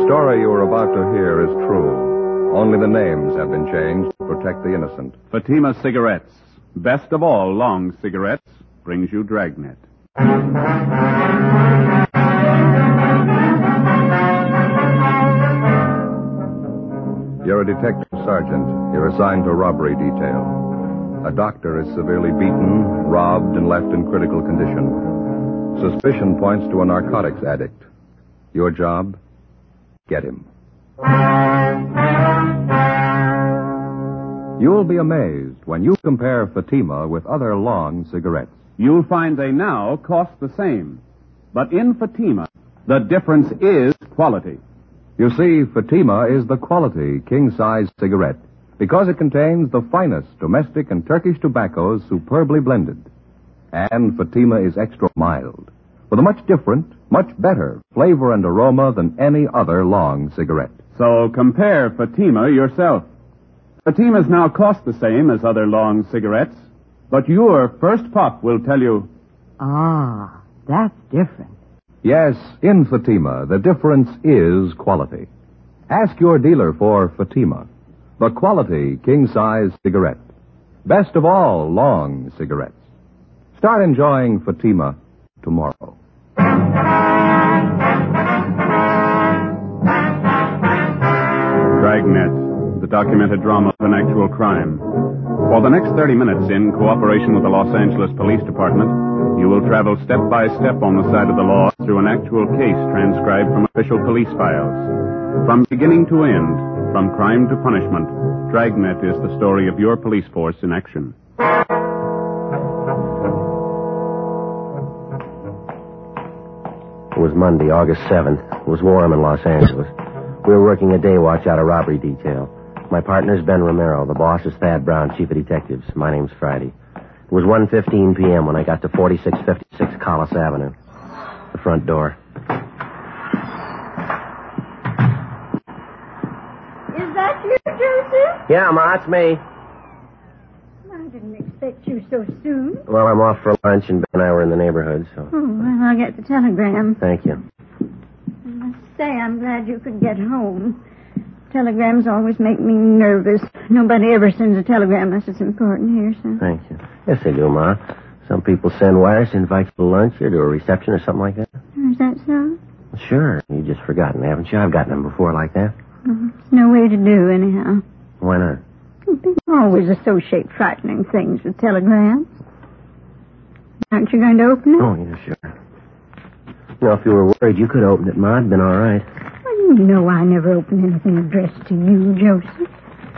story you are about to hear is true. Only the names have been changed to protect the innocent. Fatima Cigarettes, best of all long cigarettes, brings you Dragnet. You're a detective sergeant. You're assigned to robbery detail. A doctor is severely beaten, robbed, and left in critical condition. Suspicion points to a narcotics addict. Your job? Get him. You'll be amazed when you compare Fatima with other long cigarettes. You'll find they now cost the same. But in Fatima, the difference is quality. You see, Fatima is the quality king-size cigarette because it contains the finest domestic and Turkish tobaccos superbly blended. And Fatima is extra mild, with a much different, much better flavor and aroma than any other long cigarette. So compare Fatima yourself. Fatimas now cost the same as other long cigarettes, but your first puff will tell you... Ah, that's different. Yes, in Fatima, the difference is quality. Ask your dealer for Fatima, the quality king-size cigarette. Best of all long cigarettes. Start enjoying Fatima tomorrow. Dragnet, the documented drama of an actual crime. For the next 30 minutes, in cooperation with the Los Angeles Police Department, you will travel step by step on the side of the law through an actual case transcribed from official police files. From beginning to end, from crime to punishment, Dragnet is the story of your police force in action. It was Monday, August 7th. It was warm in Los Angeles. We were working a day watch out of robbery detail. My partner's Ben Romero. The boss is Thad Brown, chief of detectives. My name's Friday. It was 1:15 p.m. when I got to 4656 Collis Avenue. The front door. Is that you, Joseph? Yeah, Ma, it's me. I didn't expect you so soon. Well, I'm off for lunch, and Ben and I were in the neighborhood, so... Oh, well, I'll get the telegram. Thank you. I must say I'm glad you could get home. Telegrams always make me nervous. Nobody ever sends a telegram unless it's important here, so... Thank you. Yes, they do, Ma. Some people send wires to invite you to lunch or to a reception or something like that. Is that so? Sure. You've just forgotten, haven't you? I've gotten them before like that. It's no way to do, anyhow. Why not? People always associate frightening things with telegrams. Aren't you going to open it? Oh, yeah, sure. You know, if you were worried you could open it, Ma, it'd been all right. Well, you know I never open anything addressed to you, Joseph.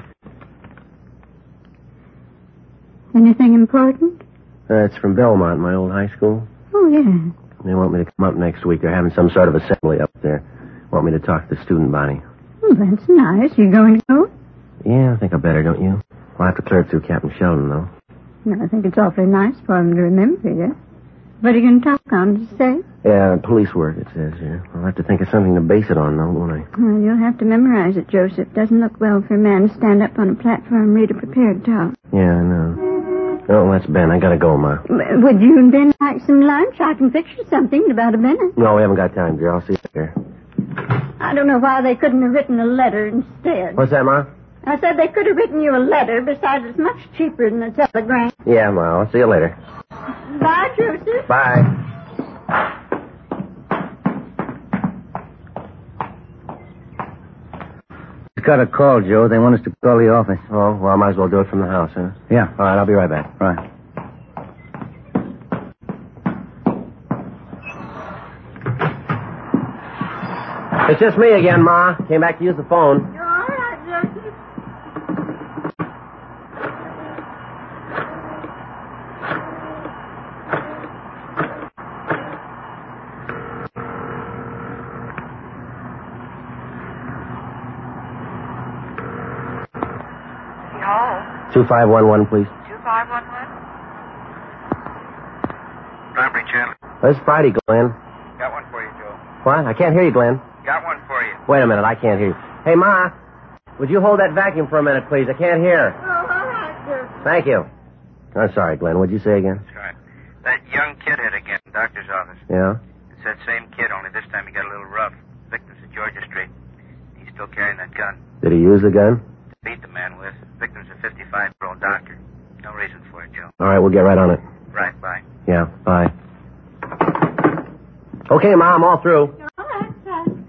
Anything important? It's from Belmont, my old high school. Oh, yeah. They want me to come up next week. They're having some sort of assembly up there. Want me to talk to the student body. Oh, that's nice. You going to go? Yeah, I think I better, don't you? I'll have to clear it through Captain Sheldon, though. No, I think it's awfully nice for him to remember you. What are you going to talk on, did you say? Yeah, police work, it says here. I'll have to think of something to base it on, though, won't I? Well, you'll have to memorize it, Joseph. Doesn't look well for a man to stand up on a platform and read a prepared talk. Yeah, I know. Oh, that's Ben. I gotta go, Ma. Would you and Ben like some lunch? I can fix you something in about a minute. No, we haven't got time, dear. I'll see you later. I don't know why they couldn't have written a letter instead. What's that, Ma? I said they could have written you a letter. Besides, it's much cheaper than a telegram. Yeah, Ma. I'll see you later. Bye, Joseph. Bye. Got a call, Joe. They want us to call the office. Oh, well, I might as well do it from the house, huh? Yeah. All right, I'll be right back. Right. It's just me again, Ma. Came back to use the phone. You're all right, Joseph. Hello? 2511, please. 2511? Robbery, Chandler. This is Friday, Glenn. Got one for you, Joe. What? I can't hear you, Glenn. Got one for you. Wait a minute. I can't hear you. Hey, Ma. Would you hold that vacuum for a minute, please? I can't hear. Oh, all right, Joseph. Thank you. I'm sorry, Glenn. What'd you say again? That's right. That young kid hit again in the doctor's office. Yeah? It's that same kid, only this time he got a little rough. Victim's at Georgia Street. still carrying that gun. Did he use the gun? Beat the man with. Victim's a 55-year-old doctor. No reason for it, Joe. All right, we'll get right on it. Right, bye. Yeah, bye. Okay, Mom, all through. All right, son.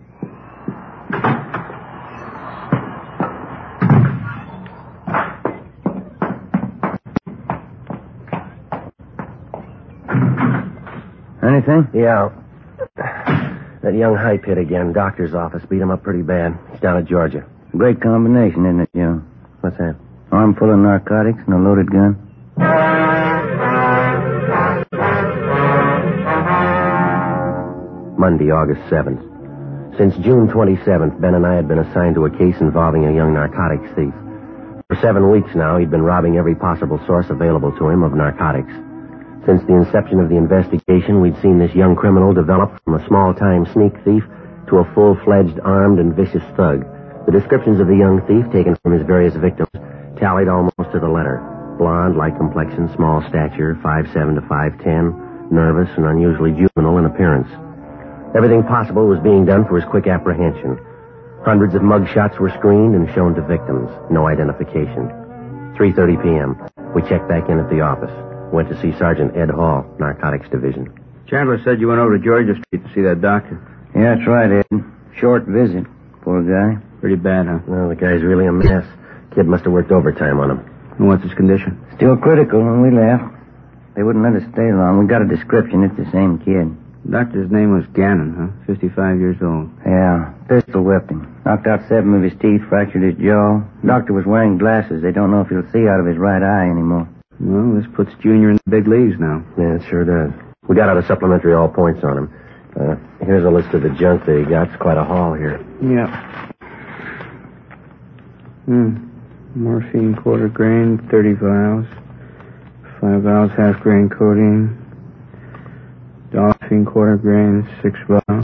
Anything? Yeah. That young hype hit again. Doctor's office beat him up pretty bad. He's down at Georgia. Great combination, isn't it, Joe? What's that? Arm full of narcotics and a loaded gun. Monday, August 7th. Since June 27th, Ben and I had been assigned to a case involving a young narcotics thief. For 7 weeks now, he'd been robbing every possible source available to him of narcotics. Since the inception of the investigation, we'd seen this young criminal develop from a small-time sneak thief to a full-fledged armed and vicious thug. The descriptions of the young thief taken from his various victims tallied almost to the letter. Blonde, light complexion, small stature, 5'7" to 5'10", nervous and unusually juvenile in appearance. Everything possible was being done for his quick apprehension. Hundreds of mug shots were screened and shown to victims. No identification. 3:30 p.m. We checked back in at the office. Went to see Sergeant Ed Hall, Narcotics Division. Chandler said you went over to Georgia Street to see that doctor. Yeah, that's right, Ed. Short visit. Poor guy. Pretty bad, huh? Well, the guy's really a mess. Kid must have worked overtime on him. And what's his condition? Still critical when we left. They wouldn't let us stay long. We got a description. It's the same kid. Doctor's name was Gannon, huh? 55 years old. Yeah. Pistol whipped him. Knocked out 7 of his teeth, fractured his jaw. Doctor was wearing glasses. They don't know if he'll see out of his right eye anymore. Well, this puts Junior in the big leagues now. Yeah, it sure does. We got out a supplementary all points on him. Here's a list of the junk that he got. It's quite a haul here. Yeah. Morphine quarter grain, 30 vials. 5 vials half grain codeine. Dolphine quarter grain, 6 vials.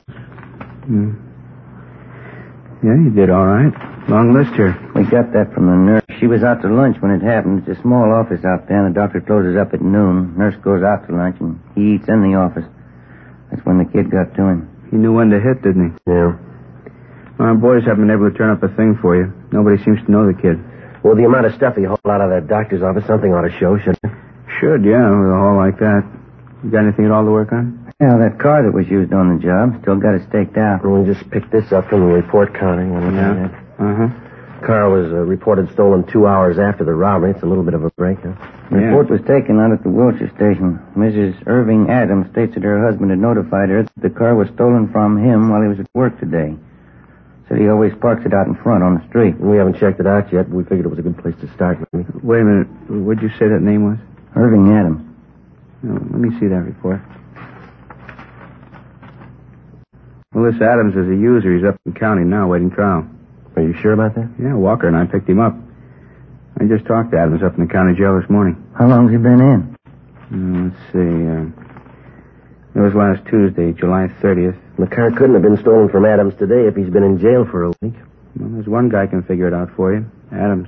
Yeah, you did all right. Long list here. We got that from the nurse. She was out to lunch when it happened. It's a small office out there, and the doctor closes up at noon. Nurse goes out to lunch, and he eats in the office. That's when the kid got to him. He knew when to hit, didn't he? Yeah. Our boys haven't been able to turn up a thing for you. Nobody seems to know the kid. Well, the amount of stuff he hauled out of that doctor's office, something ought to show, shouldn't it? Should, yeah, with a haul like that. You got anything at all to work on? Yeah, that car that was used on the job. Still got it staked out. Well, we just picked this up from the report counting. Yeah. Car was reported stolen 2 hours after the robbery. It's a little bit of a break, huh? The report was taken out at the Wilshire station. Mrs. Irving Adams states that her husband had notified her that the car was stolen from him while he was at work today. Said he always parks it out in front on the street. We haven't checked it out yet. We figured it was a good place to start. Wait a minute. What'd you say that name was? Irving Adams. Oh, let me see that report. Well, this Adams is a user. He's up in county now, waiting trial. Are you sure about that? Yeah, Walker and I picked him up. I just talked to Adams up in the county jail this morning. How long's he been in? Let's see. It was last Tuesday, July 30th. The car couldn't have been stolen from Adams today if he's been in jail for a week. Well, there's one guy can figure it out for you. Adams.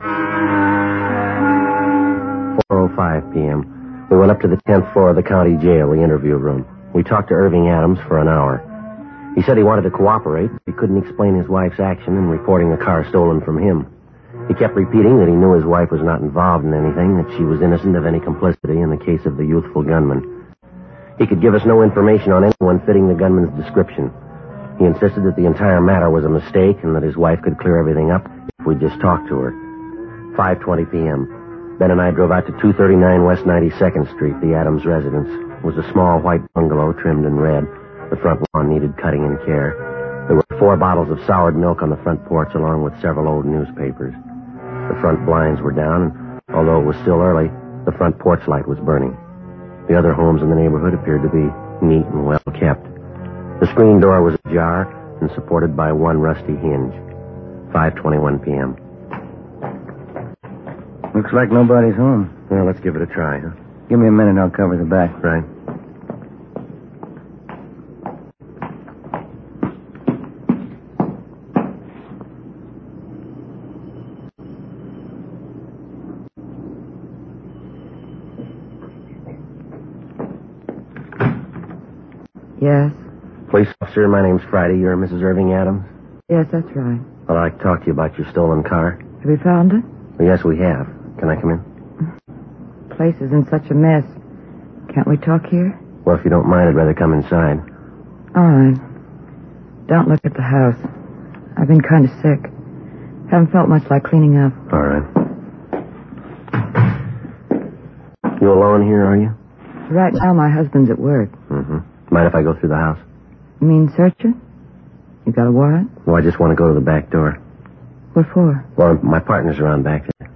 4:05 p.m. We went up to the 10th floor of the county jail, the interview room. We talked to Irving Adams for an hour. He said he wanted to cooperate. He couldn't explain his wife's action in reporting a car stolen from him. He kept repeating that he knew his wife was not involved in anything, that she was innocent of any complicity in the case of the youthful gunman. He could give us no information on anyone fitting the gunman's description. He insisted that the entire matter was a mistake and that his wife could clear everything up if we just talked to her. 5:20 p.m. Ben and I drove out to 239 West 92nd Street, the Adams residence. It was a small white bungalow trimmed in red. The front lawn needed cutting and care. There were 4 bottles of soured milk on the front porch, along with several old newspapers. The front blinds were down, and although it was still early, the front porch light was burning. The other homes in the neighborhood appeared to be neat and well kept. The screen door was ajar and supported by one rusty hinge. 5:21 p.m. Looks like nobody's home. Well, let's give it a try, huh? Give me a minute, I'll cover the back. Right. Yes? Police officer, my name's Friday. You're Mrs. Irving Adams? Yes, that's right. I'd like to talk to you about your stolen car. Have you found it? Well, yes, we have. Can I come in? The place is in such a mess. Can't we talk here? Well, if you don't mind, I'd rather come inside. All right. Don't look at the house. I've been kind of sick. Haven't felt much like cleaning up. All right. You alone here, are you? Right now, my husband's at work. Mm-hmm. Mind if I go through the house? You mean searching? You got a warrant? Well, I just want to go to the back door. What for? Well, my partner's around back there.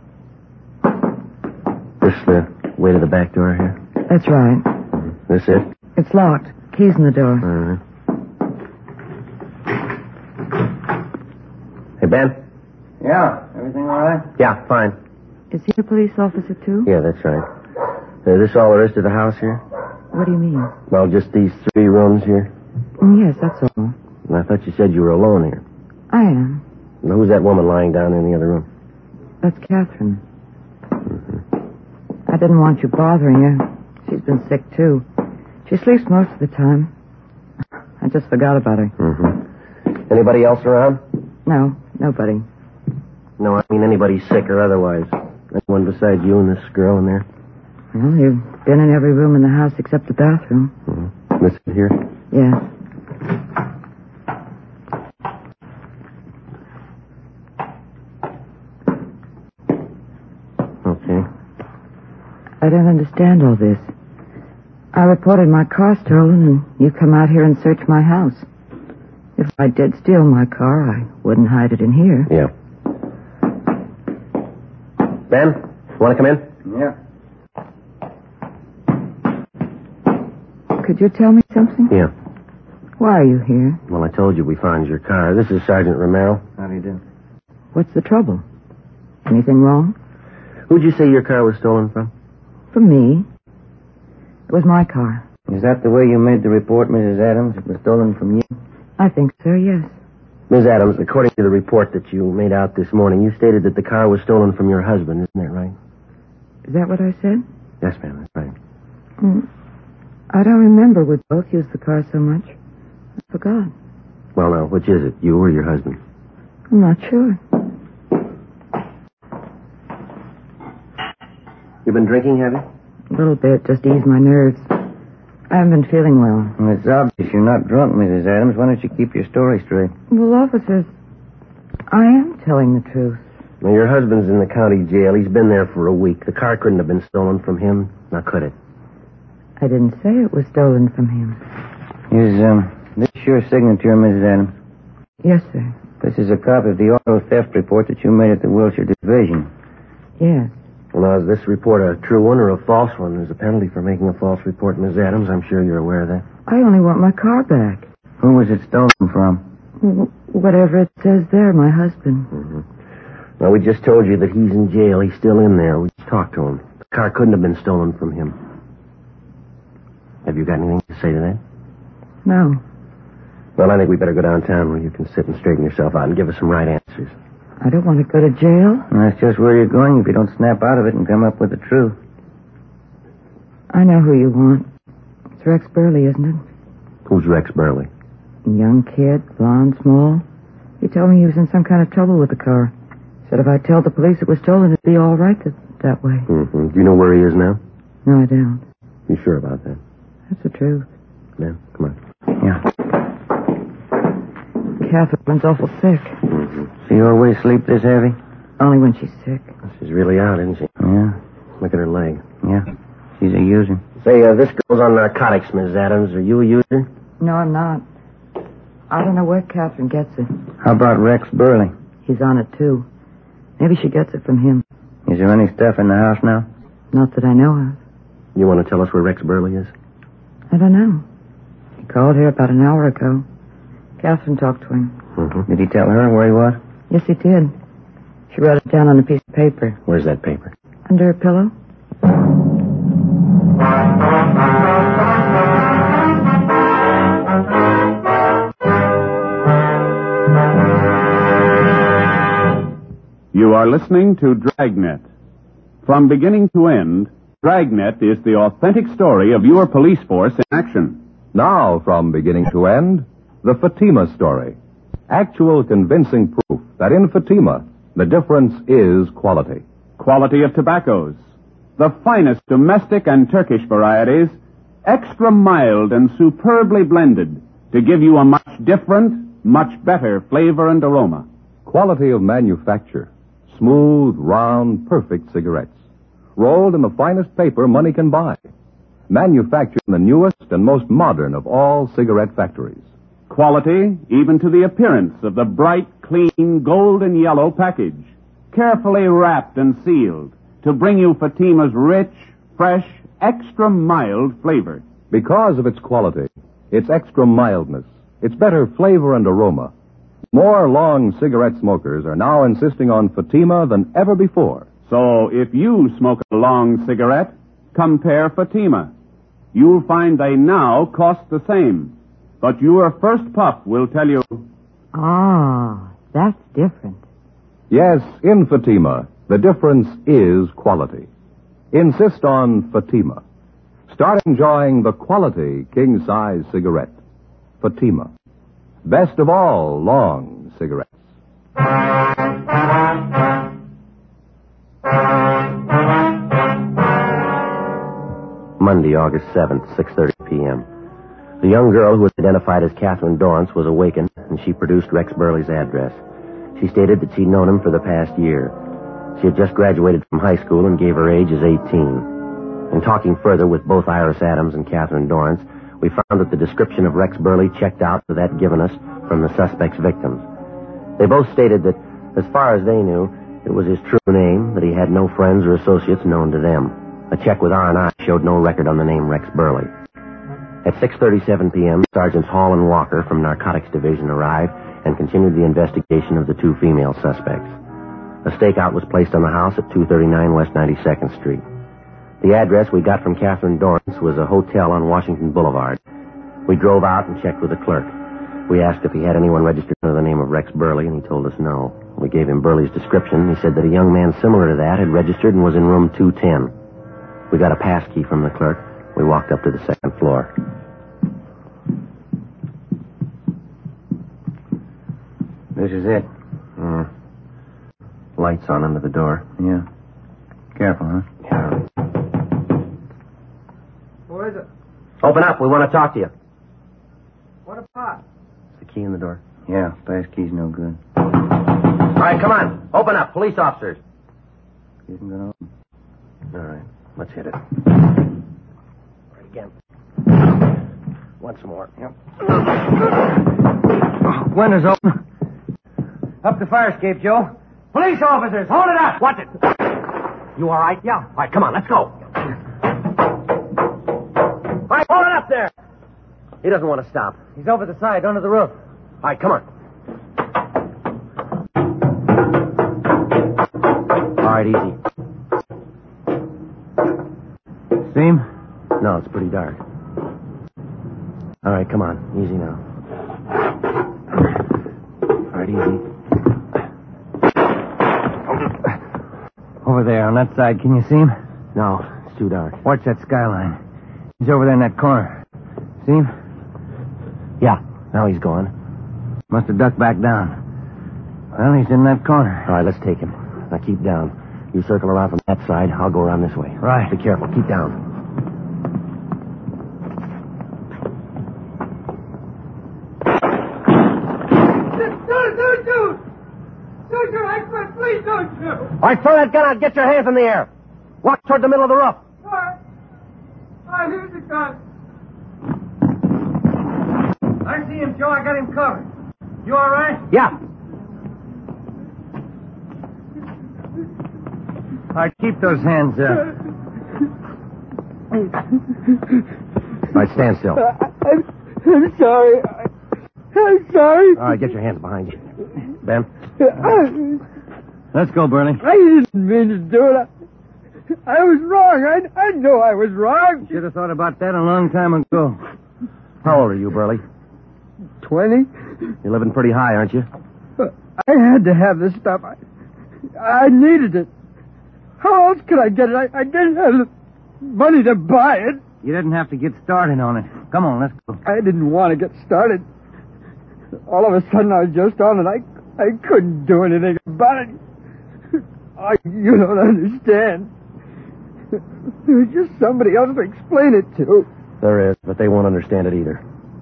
This the way to the back door here? That's right. Mm-hmm. This it? It's locked. Keys in the door. All right. Hey, Ben? Yeah, everything all right? Yeah, fine. Is he a police officer, too? Yeah, that's right. This all there is to the house here? What do you mean? Well, just these 3 rooms here. Yes, that's all. And I thought you said you were alone here. I am. Now, who's that woman lying down in the other room? That's Catherine. I didn't want you bothering her. She's been sick, too. She sleeps most of the time. I just forgot about her. Mm-hmm. Anybody else around? No, nobody. No, I mean anybody sick or otherwise. Anyone besides you and this girl in there? Well, you've been in every room in the house except the bathroom. Mm-hmm. This here? Yes. Okay. I don't understand all this. I reported my car stolen, and you come out here and search my house. If I did steal my car, I wouldn't hide it in here. Yeah. Ben, want to come in? Yeah. Could you tell me something? Yeah. Why are you here? Well, I told you we found your car. This is Sergeant Romero. How do you do? What's the trouble? Anything wrong? Who'd you say your car was stolen from? From me. It was my car. Is that the way you made the report, Mrs. Adams? It was stolen from you? I think so, yes. Ms. Adams, according to the report that you made out this morning, you stated that the car was stolen from your husband. Isn't that right? Is that what I said? Yes, ma'am, that's right. I don't remember we both used the car so much. I forgot. Well, now, which is it, you or your husband? I'm not sure. You been drinking, have you? A little bit, just to ease my nerves. I haven't been feeling well. Well, it's obvious you're not drunk, Mrs. Adams. Why don't you keep your story straight? Well, officers, I am telling the truth. Now, your husband's in the county jail. He's been there for a week. The car couldn't have been stolen from him. Now, could it? I didn't say it was stolen from him. Is this your signature, Mrs. Adams? Yes, sir. This is a copy of the auto theft report that you made at the Wilshire Division. Yes. Well, now, is this report a true one or a false one? There's a penalty for making a false report, Ms. Adams. I'm sure you're aware of that. I only want my car back. Who was it stolen from? Whatever it says there, my husband. Mm-hmm. Now, we just told you that he's in jail. He's still in there. We just talked to him. The car couldn't have been stolen from him. Have you got anything to say to that? No. Well, I think we better go downtown where you can sit and straighten yourself out and give us some right answers. I don't want to go to jail. That's just where you're going if you don't snap out of it and come up with the truth. I know who you want. It's Rex Burley, isn't it? Who's Rex Burley? A young kid, blonde, small. He told me he was in some kind of trouble with the car. Said if I told the police it was stolen, it'd be all right that way. Mm-hmm. Do you know where he is now? No, I don't. You sure about that? That's the truth. Yeah, come on. Yeah. Catherine's awful sick. Mm-hmm. So you always sleep this heavy? Only when she's sick. She's really out, isn't she? Yeah. Look at her leg. Yeah. She's a user. Say, this girl's on narcotics, Ms. Adams. Are you a user? No, I'm not. I don't know where Catherine gets it. How about Rex Burley? He's on it, too. Maybe she gets it from him. Is there any stuff in the house now? Not that I know of. You want to tell us where Rex Burley is? I don't know. He called here about an hour ago. Catherine talked to him. Mm-hmm. Did he tell her where he was? Yes, he did. She wrote it down on a piece of paper. Where's that paper? Under her pillow. You are listening to Dragnet. From beginning to end, Dragnet is the authentic story of your police force in action. Now, from beginning to end, the Fatima story. Actual convincing proof that in Fatima, the difference is quality. Quality of tobaccos. The finest domestic and Turkish varieties, extra mild and superbly blended to give you a much different, much better flavor and aroma. Quality of manufacture. Smooth, round, perfect cigarettes. Rolled in the finest paper money can buy. Manufactured in the newest and most modern of all cigarette factories. Quality even to the appearance of the bright, clean, golden yellow package. Carefully wrapped and sealed to bring you Fatima's rich, fresh, extra mild flavor. Because of its quality, its extra mildness, its better flavor and aroma, more long cigarette smokers are now insisting on Fatima than ever before. So if you smoke a long cigarette, compare Fatima. You'll find they now cost the same. But your first puff will tell you... Ah, that's different. Yes, in Fatima, the difference is quality. Insist on Fatima. Start enjoying the quality king-size cigarette. Fatima. Best of all long cigarettes. Monday, August 7th, 6:30 p.m. The young girl who was identified as Catherine Dorrance was awakened, and she produced Rex Burley's address. She stated that she'd known him for the past year. She had just graduated from high school and gave her age as 18. In talking further with both Iris Adams and Catherine Dorrance, we found that the description of Rex Burley checked out to that given us from the suspect's victims. They both stated that, as far as they knew, it was his true name, that he had no friends or associates known to them. A check with R&I showed no record on the name Rex Burley. At 6:37 p.m., Sergeants Hall and Walker from Narcotics Division arrived and continued the investigation of the two female suspects. A stakeout was placed on the house at 239 West 92nd Street. The address we got from Catherine Dorrance was a hotel on Washington Boulevard. We drove out and checked with the clerk. We asked if he had anyone registered under the name of Rex Burley, and he told us no. We gave him Burley's description. He said that a young man similar to that had registered and was in room 210. We got a pass key from the clerk. We walked up to the second floor. This is it. Lights on under the door. Yeah. Careful, huh? Yeah. Who is it? Open up. We want to talk to you. What about? Is the key in the door? Yeah, pass key's no good. All right, come on. Open up. Police officers. Isn't gonna open. All right. Let's hit it. Right again. Once more. Yep. Windows open. Up the fire escape, Joe. Police officers, hold it up! Watch it. You all right? Yeah. All right, come on, let's go. All right, hold it up there. He doesn't want to stop. He's over the side, under the roof. All right, come on. All right, easy. See him? No, it's pretty dark. All right, come on. Easy now. All right, easy. Over there, on that side. Can you see him? No, it's too dark. Watch that skyline. He's over there in that corner. See him? Yeah, now he's gone. Must have ducked back down. Well, he's in that corner. All right, let's take him. Now keep down. You circle around from that side. I'll go around this way. Right. Be careful. Keep down. Don't you, Axel, please don't you. All right, throw that gun out. Get your hands in the air. Walk toward the middle of the roof. Here's the gun. I see him, Joe. I got him covered. You all right? Yeah. All right, keep those hands up. All right, stand still. I'm sorry. I'm sorry. All right, get your hands behind you. Ben? Let's go, Burley. I didn't mean to do it. I was wrong. I know I was wrong. Should have thought about that a long time ago. How old are you, Burley? 20? You're living pretty high, aren't you? I had to have this stuff. I needed it. How else could I get it? I didn't have the money to buy it. You didn't have to get started on it. Come on, let's go. I didn't want to get started. All of a sudden I was just on and I couldn't do anything about it. You don't understand. There was just somebody else to explain it to. There is, but they won't understand it either.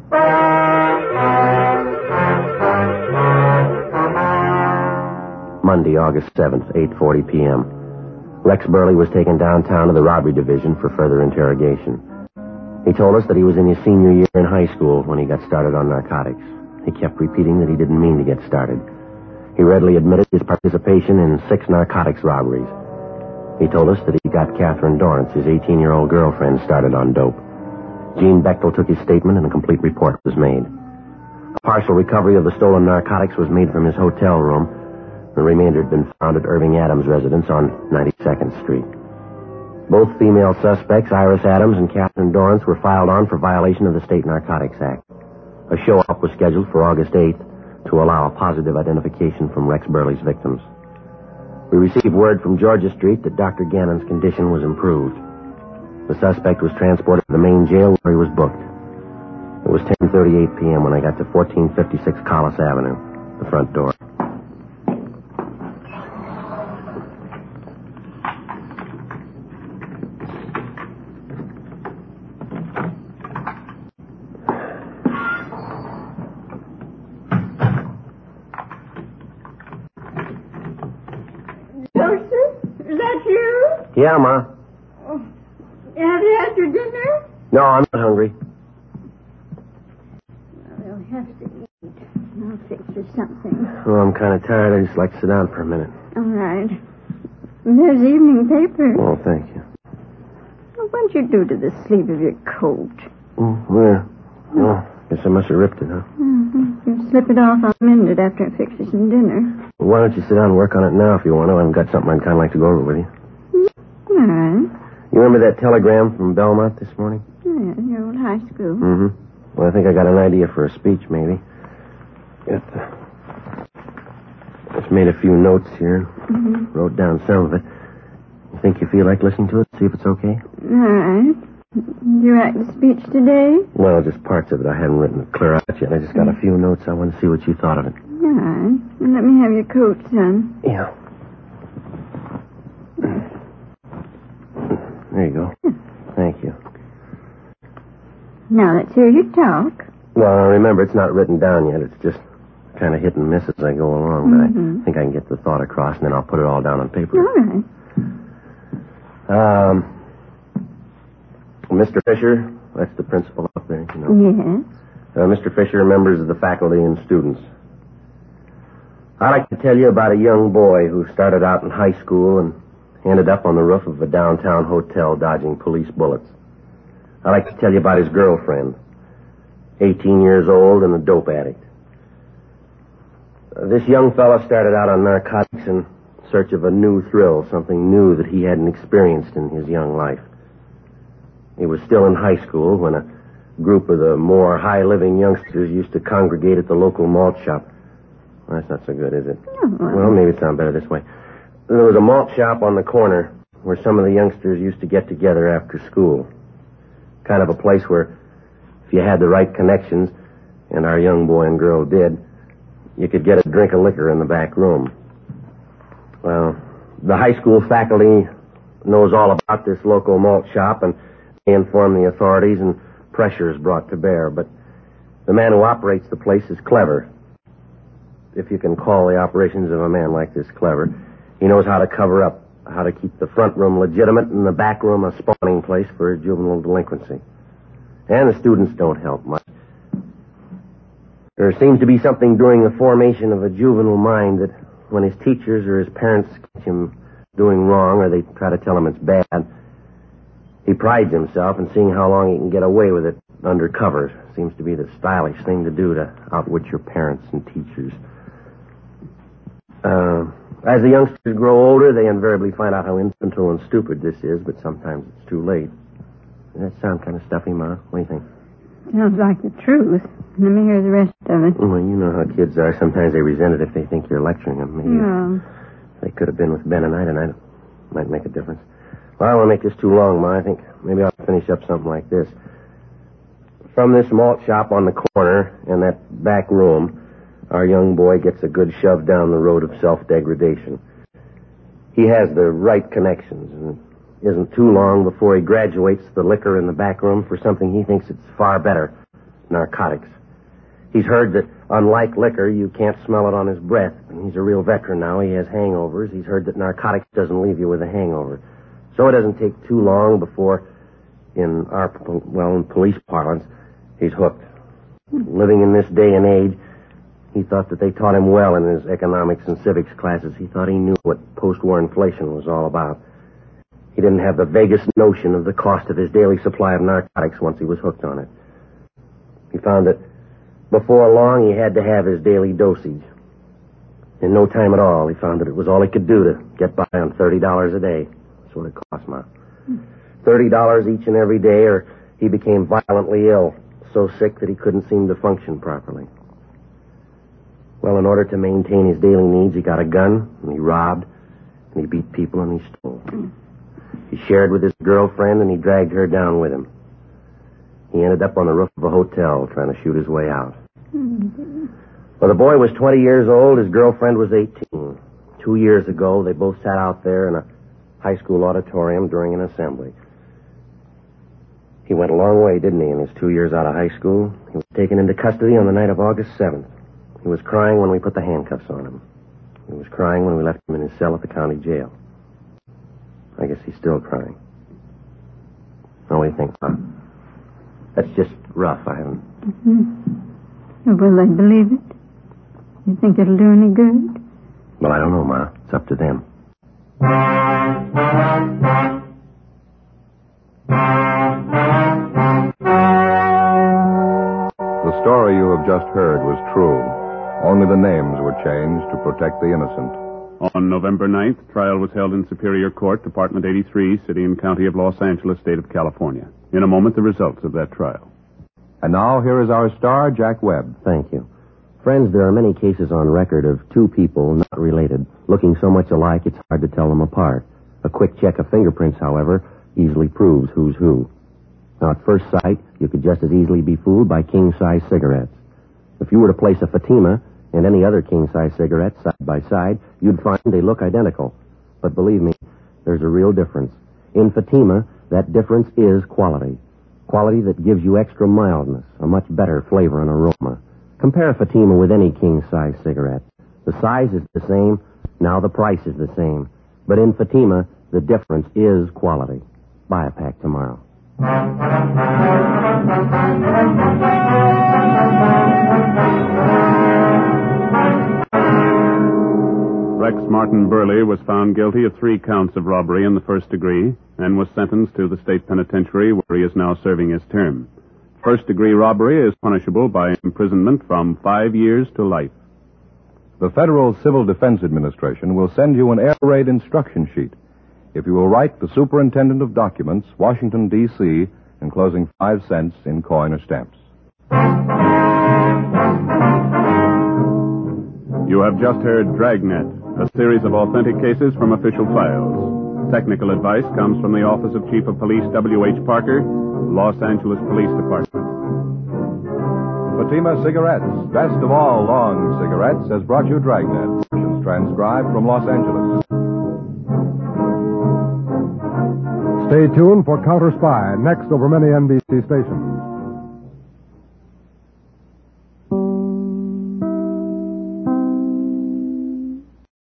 Monday, August 7th, 8:40 p.m. Rex Burley was taken downtown to the robbery division for further interrogation. He told us that he was in his senior year in high school when he got started on narcotics. He kept repeating that he didn't mean to get started. He readily admitted his participation in 6 narcotics robberies. He told us that he got Catherine Dorrance, his 18-year-old girlfriend, started on dope. Gene Bechtel took his statement and a complete report was made. A partial recovery of the stolen narcotics was made from his hotel room. The remainder had been found at Irving Adams' residence on 92nd Street. Both female suspects, Iris Adams and Catherine Dorrance, were filed on for violation of the State Narcotics Act. A show-up was scheduled for August 8th to allow a positive identification from Rex Burley's victims. We received word from Georgia Street that Dr. Gannon's condition was improved. The suspect was transported to the main jail where he was booked. It was 10:38 p.m. when I got to 1456 Collis Avenue, the front door. Yeah, Ma. Oh, have you had your dinner? No, I'm not hungry. Well, they'll have to eat. I'll fix you something. Oh, I'm kind of tired. I just like to sit down for a minute. All right. There's the evening paper. Oh, thank you. Well, what'd you do to the sleeve of your coat? Oh, where? Oh, guess I must have ripped it, huh? Mm-hmm. You slip it off, I'll mend it after I fix you some dinner. Well, why don't you sit down and work on it now if you want to? I've got something I'd kind of like to go over with you. All right. You remember that telegram from Belmont this morning? Yeah, your old high school. Mm-hmm. Well, I think I got an idea for a speech, maybe. Just made a few notes here. Mm-hmm. Wrote down some of it. You think you feel like listening to it? See if it's okay? All right. Did you write the speech today? Well, just parts of it. I haven't written it clear out yet. I just got a few notes. I want to see what you thought of it. All right. Well, let me have your coat, son. Yeah. There you go. Thank you. Now, let's hear you talk. Well, remember, it's not written down yet. It's just kind of hit and miss as I go along. But I think I can get the thought across, and then I'll put it all down on paper. All right. Mr. Fisher, that's the principal up there, you know. Yes. Mr. Fisher, members of the faculty and students. I'd like to tell you about a young boy who started out in high school and ended up on the roof of a downtown hotel dodging police bullets. I'd like to tell you about his girlfriend, 18 years old and a dope addict. This young fella started out on narcotics in search of a new thrill, something new that he hadn't experienced in his young life. He was still in high school when a group of the more high-living youngsters used to congregate at the local malt shop. Well, that's not so good, is it? Well, maybe it sounds better this way. There was a malt shop on the corner where some of the youngsters used to get together after school. Kind of a place where, if you had the right connections, and our young boy and girl did, you could get a drink of liquor in the back room. Well, the high school faculty knows all about this local malt shop, and they inform the authorities, and pressure is brought to bear. But the man who operates the place is clever. If you can call the operations of a man like this clever. He knows how to cover up, how to keep the front room legitimate and the back room a spawning place for juvenile delinquency. And the students don't help much. There seems to be something during the formation of a juvenile mind that when his teachers or his parents catch him doing wrong or they try to tell him it's bad, he prides himself in seeing how long he can get away with it undercover. Seems to be the stylish thing to do to outwit your parents and teachers. As the youngsters grow older, they invariably find out how infantile and stupid this is, but sometimes it's too late. Does that sound kind of stuffy, Ma? What do you think? Sounds like the truth. Let me hear the rest of it. Well, you know how kids are. Sometimes they resent it if they think you're lecturing them. Maybe if they could have been with Ben and I tonight, it might make a difference. Well, I don't want to make this too long, Ma. I think maybe I'll finish up something like this. From this malt shop on the corner and that back room, our young boy gets a good shove down the road of self-degradation. He has the right connections, and it isn't too long before he graduates the liquor in the back room for something he thinks it's far better, narcotics. He's heard that, unlike liquor, you can't smell it on his breath, and he's a real veteran now. He has hangovers. He's heard that narcotics doesn't leave you with a hangover. So it doesn't take too long before, in police parlance, he's hooked. Living in this day and age, he thought that they taught him well in his economics and civics classes. He thought he knew what post-war inflation was all about. He didn't have the vaguest notion of the cost of his daily supply of narcotics once he was hooked on it. He found that before long he had to have his daily dosage. In no time at all, he found that it was all he could do to get by on $30 a day. That's what it cost, Ma. $30 each and every day, or he became violently ill, so sick that he couldn't seem to function properly. Well, in order to maintain his daily needs, he got a gun, and he robbed, and he beat people, and he stole. He shared with his girlfriend, and he dragged her down with him. He ended up on the roof of a hotel trying to shoot his way out. Well, the boy was 20 years old. His girlfriend was 18. 2 years ago, they both sat out there in a high school auditorium during an assembly. He went a long way, didn't he, in his 2 years out of high school? He was taken into custody on the night of August 7th. He was crying when we put the handcuffs on him. He was crying when we left him in his cell at the county jail. I guess he's still crying. What do you think, Ma? That's just rough. I haven't... Will they believe it? You think it'll do any good? Well, I don't know, Ma. It's up to them. The story you have just heard was true. Only the names were changed to protect the innocent. On November 9th, trial was held in Superior Court, Department 83, City and County of Los Angeles, State of California. In a moment, the results of that trial. And now, here is our star, Jack Webb. Thank you. Friends, there are many cases on record of two people not related, looking so much alike it's hard to tell them apart. A quick check of fingerprints, however, easily proves who's who. Now, at first sight, you could just as easily be fooled by king-size cigarettes. If you were to place a Fatima and any other king-size cigarette side by side, you'd find they look identical. But believe me, there's a real difference. In Fatima, that difference is quality. Quality that gives you extra mildness, a much better flavor and aroma. Compare Fatima with any king-size cigarette. The size is the same, now the price is the same. But in Fatima, the difference is quality. Buy a pack tomorrow. Rex Martin Burley was found guilty of 3 counts of robbery in the first degree and was sentenced to the state penitentiary where he is now serving his term. First-degree robbery is punishable by imprisonment from 5 years to life. The Federal Civil Defense Administration will send you an air raid instruction sheet if you will write the Superintendent of Documents, Washington, D.C., enclosing 5 cents in coin or stamps. You have just heard Dragnet, a series of authentic cases from official files. Technical advice comes from the Office of Chief of Police W.H. Parker, Los Angeles Police Department. Fatima Cigarettes, best of all long cigarettes, has brought you Dragnet, portions transcribed from Los Angeles. Stay tuned for Counter Spy, next over many NBC stations.